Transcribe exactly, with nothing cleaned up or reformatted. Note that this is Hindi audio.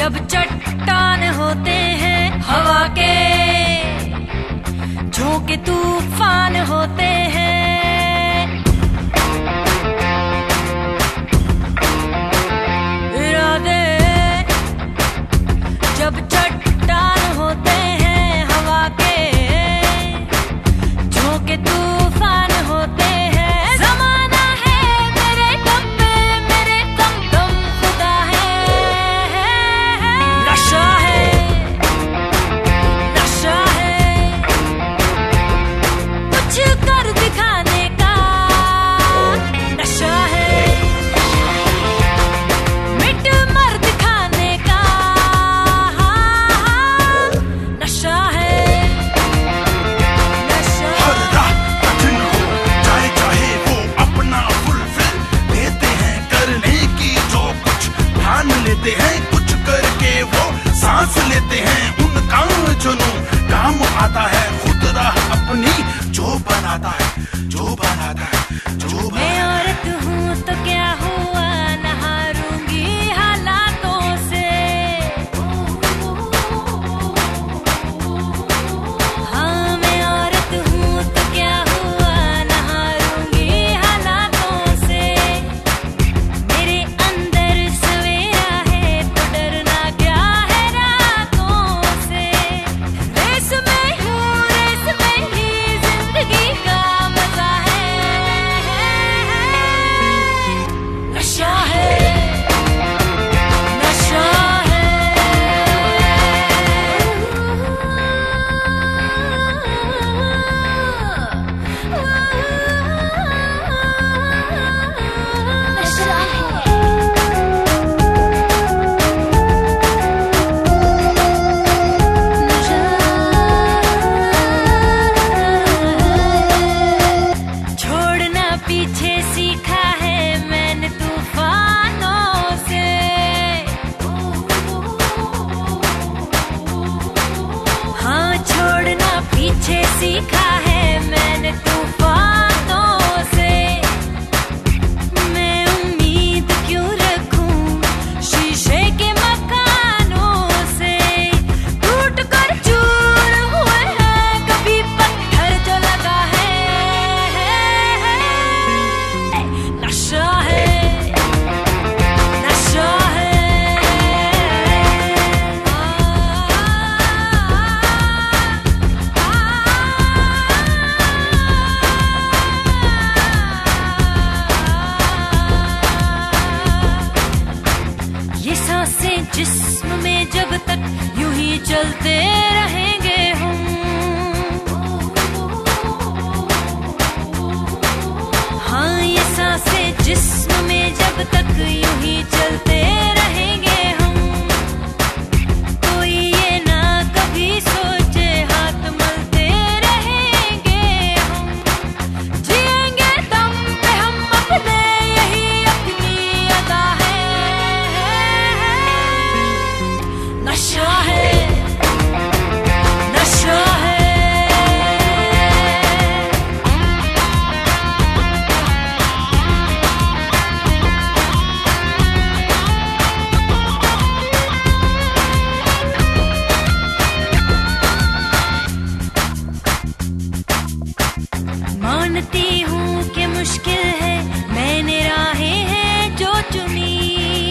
जब चट्टान होते हैं हवा के, झोंके तूफान होते हैं, इरादे जब चट्टान होते हैं हवा के, झोंके तूफान होते हैं। ज़माना है मेरे दम पे, मेरे दम दम खुदा है, नशा है, नशा है, कुछ कर दिखाने का नशा है, मिट मर दिखाने का नशा है, नशा। हर राह कठिन हो जाए चाहे वो अपना फुलफिल देते हैं करने की जो कुछ, ठान लेते हैं कुछ करके वो सांस लेते हैं, उनका जुनून काम आता है, खुद राह अपनी जो बनाता है, जो बनाता है, जो मैं बनाता है। औरत हूँ तो क्या हुआ, न हारूंगी हालातों से, हाँ मैं औरत हूँ तो क्या हुआ, न हारूंगी हालातों से, मेरे अंदर सवेरा है तो डरना क्या है रातों से, रेस में हूँ रेस में ही जिंदगी का मजा है, नशा है, नशा है, नशा है। छोड़ना पीछे सीखा है मैंने तूफानों से, हाँ छोड़ना पीछे सीखा है मैंने तूफानों से, मैं उम्मीद क्यों रखूं शीशे के मकानों से, टूट कर चूर हुए हैं कभी पत्थर जो लगा है, नशा है, नशा है, ये सांसें जिस्म में जब तक यूं ही चलते रहेंगे हम, हाँ ये सांसें जिस्म में जब तक यूं ही चलते रहेंगे हम, कोई ये ना कभी सोचे हाथ मलते रहेंगे हम, जिएंगे दम पे हम अपने, यही अपनी अदा है, नशा है, नशा है। मानती हूँ कि मुश्किल है मैंने राहें हैं जो चुनी,